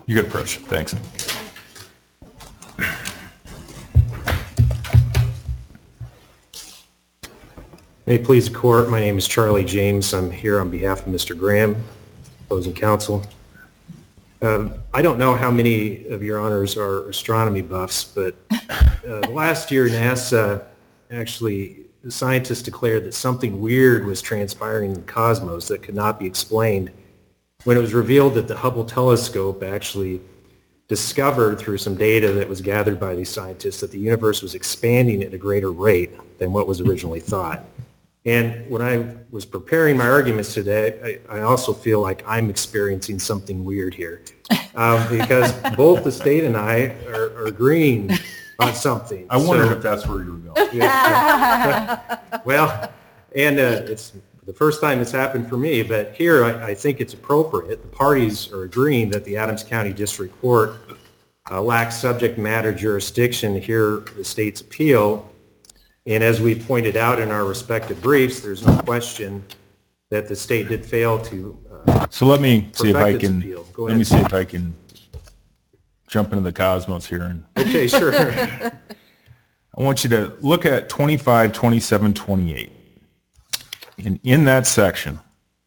You got approach. Thanks. May it please the court, my name is Charlie James. I'm here on behalf of Mr. Graham, opposing counsel. I don't know how many of your honors are astronomy buffs, but last year NASA actually, the scientists declared that something weird was transpiring in the cosmos that could not be explained when it was revealed that the Hubble telescope actually discovered through some data that was gathered by these scientists that the universe was expanding at a greater rate than what was originally thought. And when I was preparing my arguments today, I also feel like I'm experiencing something weird here because both the state and I are agreeing on something. I wondered if that's where you were going. Yeah. Well, and it's the first time it's happened for me, but here I think it's appropriate. The parties are agreeing that the Adams County District Court lacks subject matter jurisdiction to hear the state's appeal. And as we pointed out in our respective briefs, there's no question that the state did fail to So let me see if I perfect its can. appeal. Go Let me ahead. see if I can jump into the cosmos here, and Okay, sure. I want you to look at 25, 27, 28. And in that section,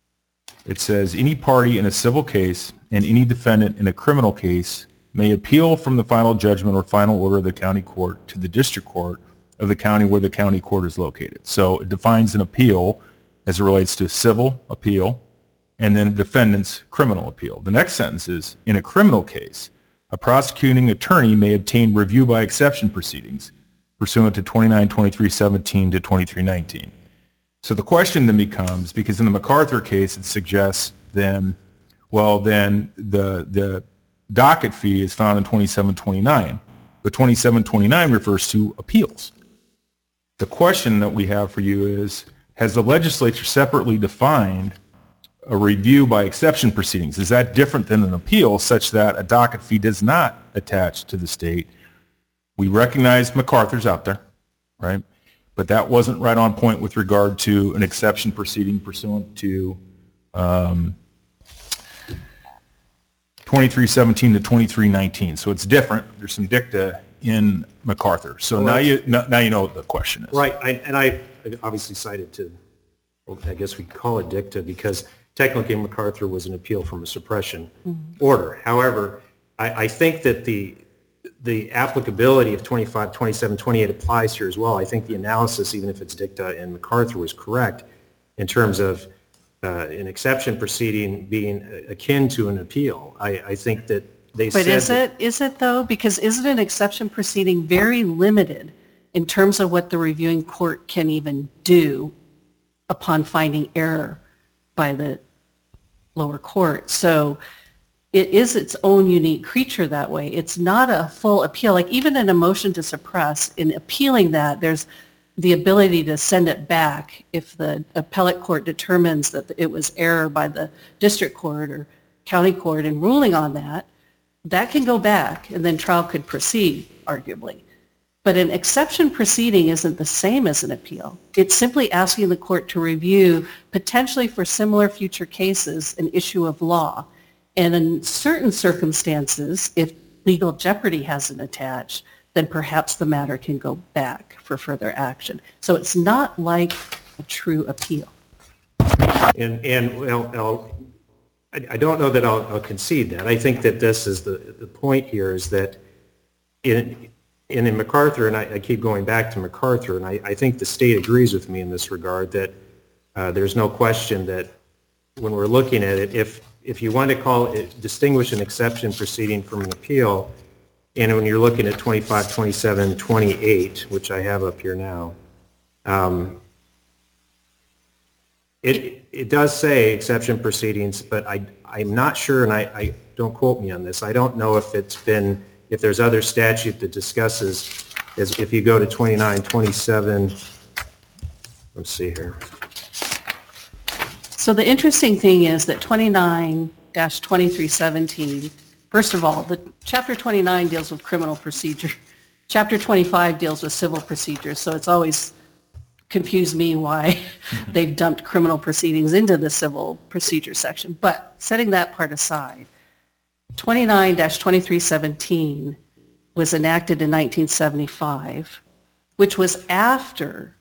it says, any party in a civil case and any defendant in a criminal case may appeal from the final judgment or final order of the county court to the district court of the county where the county court is located. So it defines an appeal as it relates to civil appeal and then a defendant's criminal appeal. The next sentence is, in a criminal case, a prosecuting attorney may obtain review by exception proceedings pursuant to 29-23-17 to 23-19. So the question then becomes, because in the MacArthur case it suggests then, well then the docket fee is found in 27-29, but 27-29 refers to appeals. The question that we have for you is, has the legislature separately defined a review by exception proceedings? Is that different than an appeal such that a docket fee does not attach to the state? We recognize MacArthur's out there, right? But that wasn't right on point with regard to an exception proceeding pursuant to 23-17 to 23-19. So it's different. There's some dicta in MacArthur. So now you know what the question is. Right, I obviously cited to, well, I guess we could call it dicta because technically MacArthur was an appeal from a suppression order. However, I think that the applicability of 25, 27, 28 applies here as well. I think the analysis, even if it's dicta in MacArthur, was correct in terms of an exception proceeding being akin to an appeal. I think that they said... But is it though? Because isn't an exception proceeding very limited in terms of what the reviewing court can even do upon finding error by the lower court? So it is its own unique creature that way. It's not a full appeal. Like even in a motion to suppress, in appealing that, there's the ability to send it back if the appellate court determines that it was error by the district court or county court in ruling on that. That can go back and then trial could proceed, arguably. But an exception proceeding isn't the same as an appeal. It's simply asking the court to review, potentially for similar future cases, an issue of law. And in certain circumstances, if legal jeopardy hasn't attached, then perhaps the matter can go back for further action. So it's not like a true appeal. And well, I don't know that I'll concede that. I think that this is the point here is that in MacArthur, and I keep going back to MacArthur, and I think the state agrees with me in this regard that there's no question that when we're looking at it, if you want to distinguish an exception proceeding from an appeal, and when you're looking at 25, 27, 28, which I have up here now, it does say exception proceedings, but I'm not sure, and I don't quote me on this, I don't know if if there's other statute that discusses, as if you go to 29, 27, let's see here. So the interesting thing is that 29-2317, first of all, the Chapter 29 deals with criminal procedure. Chapter 25 deals with civil procedure, so it's always confused me why they've dumped criminal proceedings into the civil procedure section. But setting that part aside, 29-2317 was enacted in 1975, which was after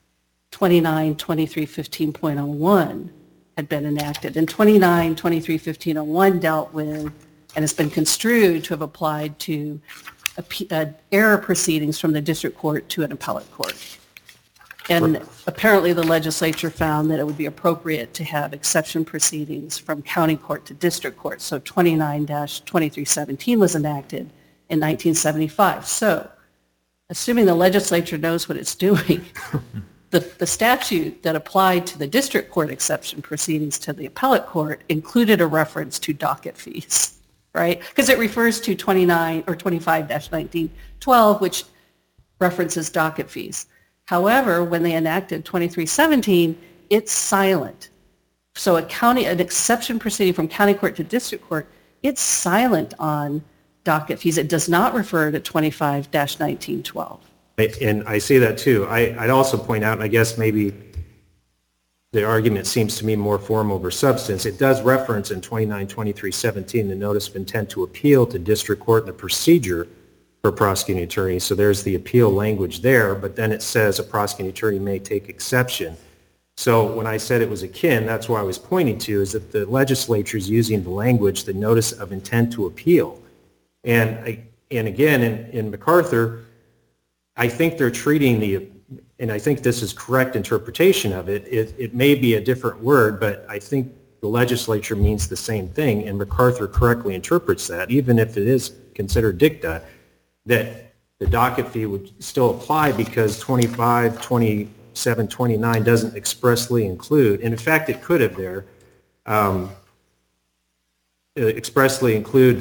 29-2315.01 had been enacted. And 29-2315.01 dealt with, and has been construed to have applied to error proceedings from the district court to an appellate court. And apparently the legislature found that it would be appropriate to have exception proceedings from county court to district court. So 29-2317 was enacted in 1975. So assuming the legislature knows what it's doing, the statute that applied to the district court exception proceedings to the appellate court included a reference to docket fees, right? Because it refers to 29 or 25-1912, which references docket fees. However, when they enacted 2317, it's silent. So an exception proceeding from county court to district court, it's silent on docket fees. It does not refer to 25-1912. And I see that too. I'd also point out, and I guess maybe the argument seems to me more form over substance. It does reference in 29-2317 the notice of intent to appeal to district court and the procedure for a prosecuting attorney. So there's the appeal language there, but then it says a prosecuting attorney may take exception. So when I said it was akin, that's what I was pointing to, is that the legislature is using the language, the notice of intent to appeal. And again, in MacArthur, I think they're treating and I think this is correct interpretation of it, it may be a different word, but I think the legislature means the same thing, and MacArthur correctly interprets that, even if it is considered dicta, that the docket fee would still apply because 25, 27, 29 doesn't expressly include, and in fact it could have there, expressly include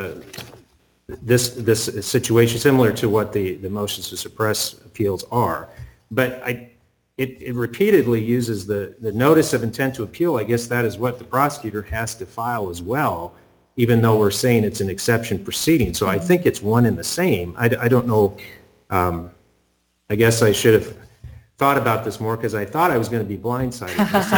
this situation similar to what the motions to suppress appeals are. But it repeatedly uses the notice of intent to appeal. I guess that is what the prosecutor has to file as well, even though we're saying it's an exception proceeding. So I think it's one and the same. I don't know. I guess I should have thought about this more because I thought I was going to be blindsided.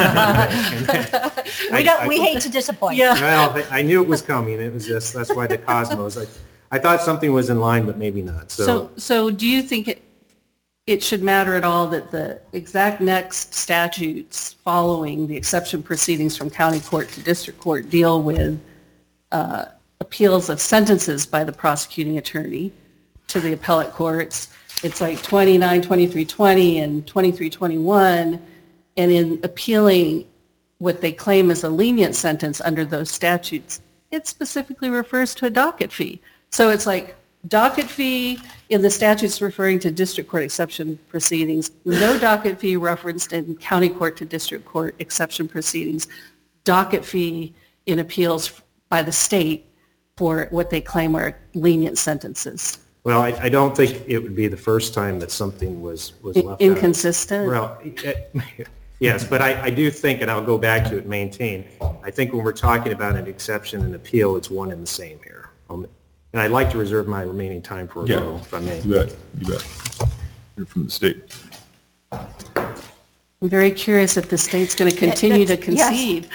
We hate to disappoint. Yeah. Well, I knew it was coming. It was just, that's why the cosmos. I thought something was in line, but maybe not. So do you think it should matter at all that the exact next statutes following the exception proceedings from county court to district court deal with appeals of sentences by the prosecuting attorney to the appellate courts? It's like 29-2320 and 23-21, and in appealing what they claim is a lenient sentence under those statutes, it specifically refers to a docket fee. So it's like docket fee in the statutes referring to district court exception proceedings, no docket fee referenced in county court to district court exception proceedings, docket fee in appeals by the state for what they claim are lenient sentences. Well, I don't think it would be the first time that something was left Inconsistent? out. Well, yes, but I do think, and I'll go back to it, maintain, I think when we're talking about an exception and appeal, it's one and the same here. And I'd like to reserve my remaining time for a vote, if I may. You bet. You bet. You're from the state. I'm very curious if the state's going to continue to concede.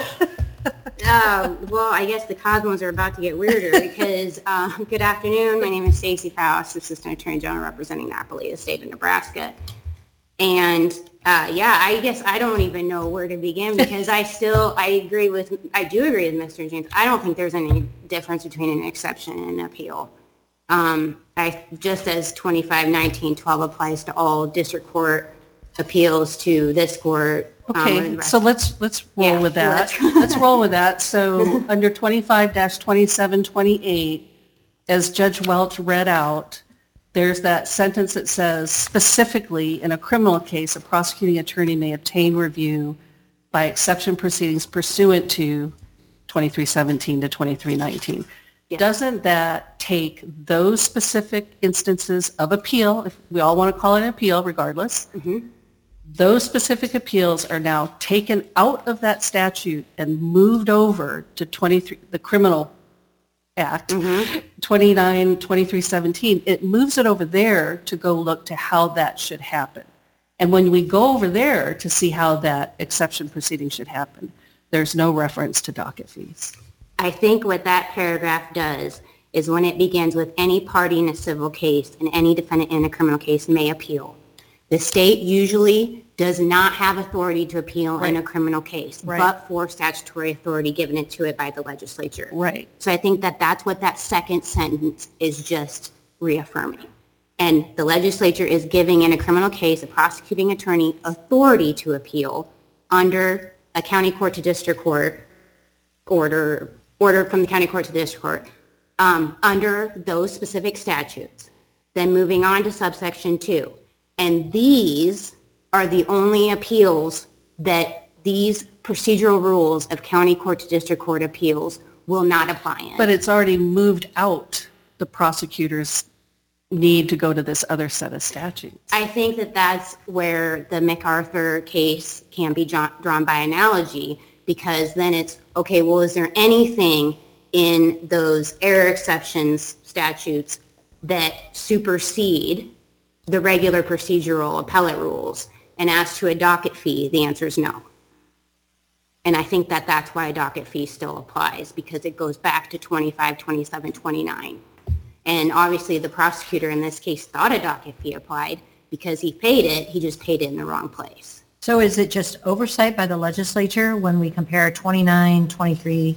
Well, I guess the cosmos are about to get weirder because, good afternoon, my name is Stacey Faust, Assistant Attorney General representing Napoli, the state of Nebraska. And, I guess I don't even know where to begin because I do agree with Mr. James. I don't think there's any difference between an exception and an appeal. Just as 25-19-12 applies to all district court appeals to this court. Okay, so let's roll with that. Let's roll with that. So under 25-2728, as Judge Welch read out, there's that sentence that says specifically in a criminal case, a prosecuting attorney may obtain review by exception proceedings pursuant to 2317 to 2319. Yeah. Doesn't that take those specific instances of appeal, if we all want to call it an appeal regardless, those specific appeals are now taken out of that statute and moved over to the criminal act, 2317. It moves it over there to go look to how that should happen. And when we go over there to see how that exception proceeding should happen, there's no reference to docket fees. I think what that paragraph does is when it begins with any party in a civil case and any defendant in a criminal case may appeal. The state usually does not have authority to appeal in a criminal case, but for statutory authority given to it by the legislature. Right. So I think that that's what that second sentence is just reaffirming. And the legislature is giving in a criminal case a prosecuting attorney authority to appeal under a county court to district court order from the county court to the district court under those specific statutes. Then moving on to subsection 2. And these are the only appeals that these procedural rules of county court to district court appeals will not apply in. But it's already moved out the prosecutors need to go to this other set of statutes. I think that that's where the MacArthur case can be drawn by analogy, because then it's, okay, well, is there anything in those error exceptions statutes that supersede the regular procedural appellate rules? And as to a docket fee, the answer is no. And I think that that's why a docket fee still applies, because it goes back to 25, 27, 29. And obviously the prosecutor in this case thought a docket fee applied because he paid it, he just paid it in the wrong place. So is it just oversight by the legislature when we compare 29, 23,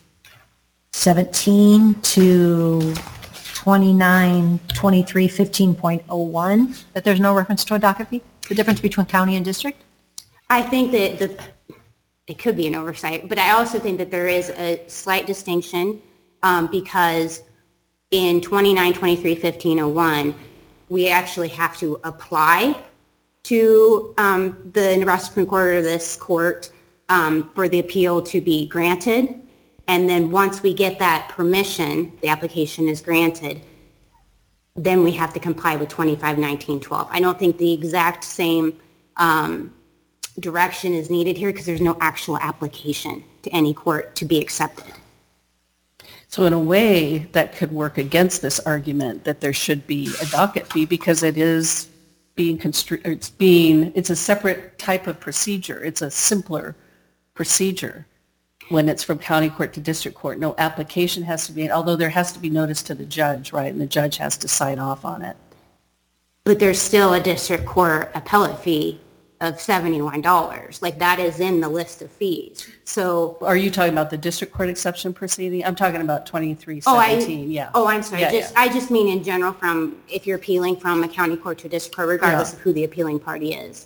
17 to 29, 23, 15.01, that there's no reference to a docket fee? The difference between county and district? I think that it could be an oversight, but I also think that there is a slight distinction because in 29, 23, 15.01, we actually have to apply to the Nebraska Supreme Court or this court for the appeal to be granted. And then once we get that permission, the application is granted, then we have to comply with 25, 19, 12. I don't think the exact same direction is needed here because there's no actual application to any court to be accepted. So in a way, that could work against this argument that there should be a docket fee because it is being it's a separate type of procedure. It's a simpler procedure when it's from county court to district court. No application has to be, although there has to be notice to the judge, right? And the judge has to sign off on it. But there's still a district court appellate fee of $71. Like that is in the list of fees. So are you talking about the district court exception proceeding? I'm talking about 2317. Yeah. Oh, I'm sorry. I just mean in general from if you're appealing from a county court to a district court, regardless of who the appealing party is.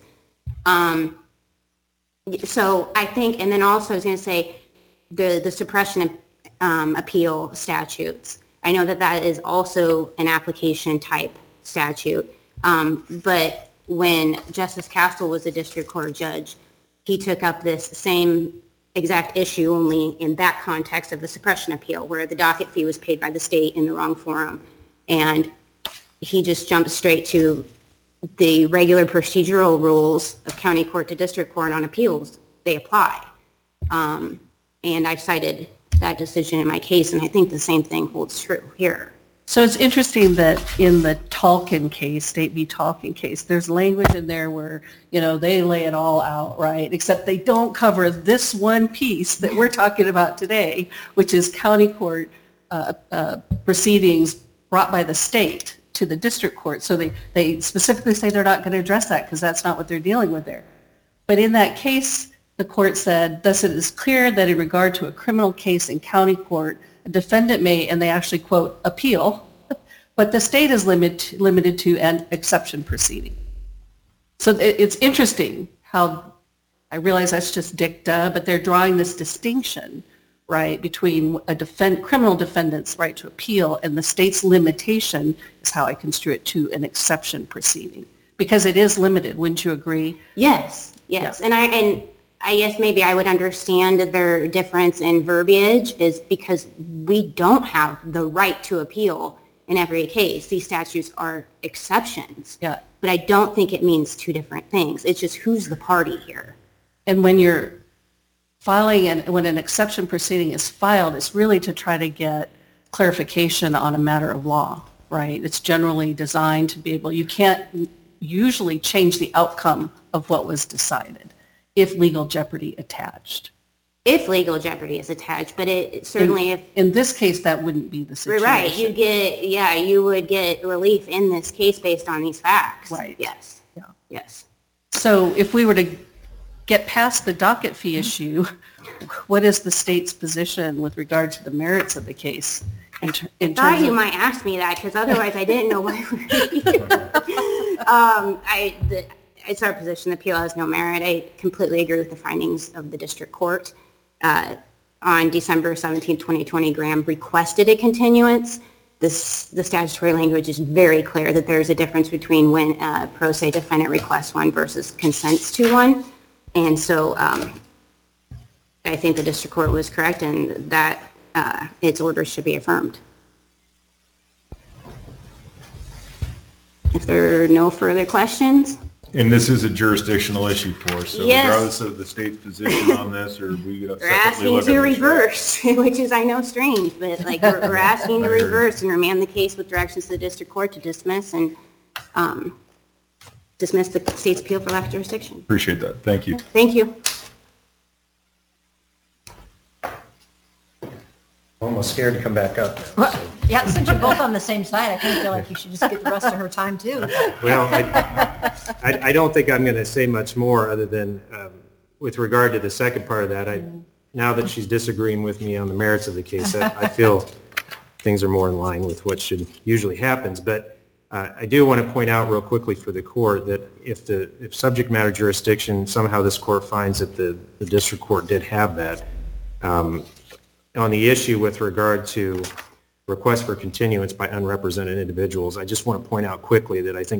So I think, and then also I was going to say the suppression appeal statutes. I know that that is also an application type statute, but when Justice Castle was a district court judge, he took up this same exact issue only in that context of the suppression appeal where the docket fee was paid by the state in the wrong forum. And he just jumped straight to the regular procedural rules of county court to district court on appeals. They apply. And I cited that decision in my case, and I think the same thing holds true here. So it's interesting that in the Talkin case, State v. Talkin case, there's language in there where, you know, they lay it all out, right? Except they don't cover this one piece that we're talking about today, which is county court proceedings brought by the state to the district court. So they specifically say they're not going to address that because that's not what they're dealing with there. But in that case, the court said, thus it is clear that in regard to a criminal case in county court, a defendant may, and they actually quote, appeal, but the state is limited to an exception proceeding. So it's interesting how, I realize that's just dicta, but they're drawing this distinction, right, between a criminal defendant's right to appeal and the state's limitation is how I construe it to an exception proceeding. Because it is limited, wouldn't you agree? Yes. Yeah. And I guess maybe I would understand their difference in verbiage is because we don't have the right to appeal in every case. These statutes are exceptions. Yeah. But I don't think it means two different things. It's just who's the party here. And when you're filing and when an exception proceeding is filed, it's really to try to get clarification on a matter of law, right? It's generally designed to be able, you can't usually change the outcome of what was decided if legal jeopardy attached. if legal jeopardy is attached, but it certainly if, In this case, that wouldn't be the situation. right, you would get relief in this case based on these facts. Right. Yes. Yeah. Yes. So if we were to get past the docket fee issue, what is the state's position with regard to the merits of the case? In I thought terms you of, might ask me that because otherwise I didn't know why we were here. It's our position the appeal has no merit. I completely agree with the findings of the district court. On December 17, 2020, Graham requested a continuance. The statutory language is very clear that there's a difference between when a pro se defendant requests one versus consents to one. And so I think the district court was correct and that its orders should be affirmed. If there are no further questions. And this is a jurisdictional issue for us, so Yes. regardless of the state's position on this, or we We're separately asking look at to this. reverse, which is, I know, strange, but like, we're asking to reverse and remand the case with directions to the district court to dismiss and dismiss the state's appeal for lack of jurisdiction. Appreciate that. Thank you. Thank you. Almost scared to come back up. Yeah, since you're both on the same side, I kind of feel like you should just get the rest of her time too. Well, I don't think I'm going to say much more other than with regard to the second part of that, now that she's disagreeing with me on the merits of the case, I feel things are more in line with what should usually happens. But I do want to point out real quickly for the court that if subject matter jurisdiction, somehow this court finds that the district court did have that, on the issue with regard to requests for continuance by unrepresented individuals, I just want to point out quickly that I think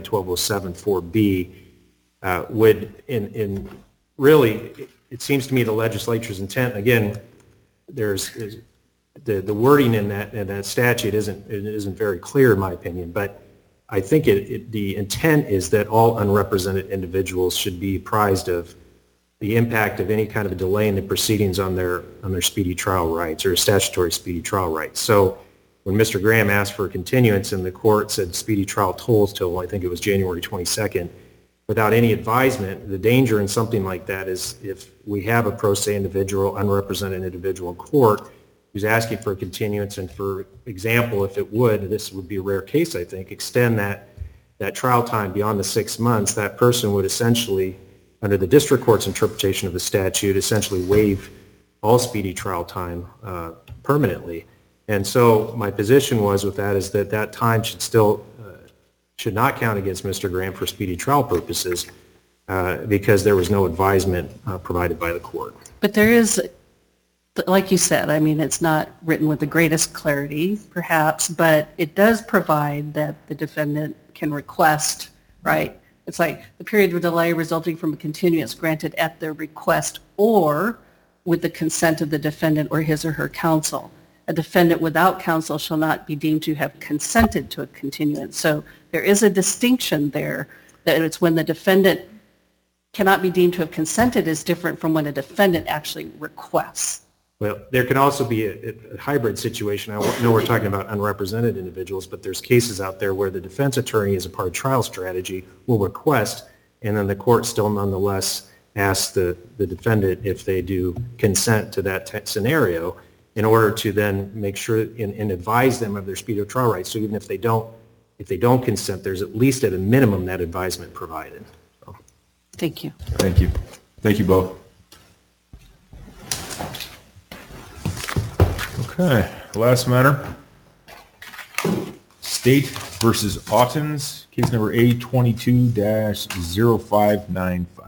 29-1207-4B would, in really, it seems to me the legislature's intent, again, there's the wording in that statute isn't very clear in my opinion, but I think the intent is that all unrepresented individuals should be apprised of the impact of any kind of a delay in the proceedings on their speedy trial rights or statutory speedy trial rights. So when Mr. Graham asked for a continuance and the court said speedy trial tolls till I think it was January 22nd, without any advisement, the danger in something like that is if we have a pro se individual, unrepresented individual in court who's asking for a continuance, and for example, if it would, this would be a rare case I think, extend that trial time beyond the 6 months, that person would essentially, under the district court's interpretation of the statute, essentially waive all speedy trial time permanently. And so my position was with that is that time should not count against Mr. Graham for speedy trial purposes because there was no advisement provided by the court. but there is, like you said, I mean, it's not written with the greatest clarity, perhaps, but it does provide that the defendant can request, right? It's like the period of delay resulting from a continuance granted at their request or with the consent of the defendant or his or her counsel. A defendant without counsel shall not be deemed to have consented to a continuance. So there is a distinction there that it's when the defendant cannot be deemed to have consented is different from when a defendant actually requests. Well, there can also be a hybrid situation. I know we're talking about unrepresented individuals, but there's cases out there where the defense attorney, as a part of trial strategy, will request, and then the court still nonetheless asks the defendant if they do consent to that scenario in order to then make sure and advise them of their speedy trial rights. So even if they don't consent, there's at least at a minimum that advisement provided. So. Thank you. Thank you. Thank you both. Okay, last matter. State versus Ottens, case number A22-0595.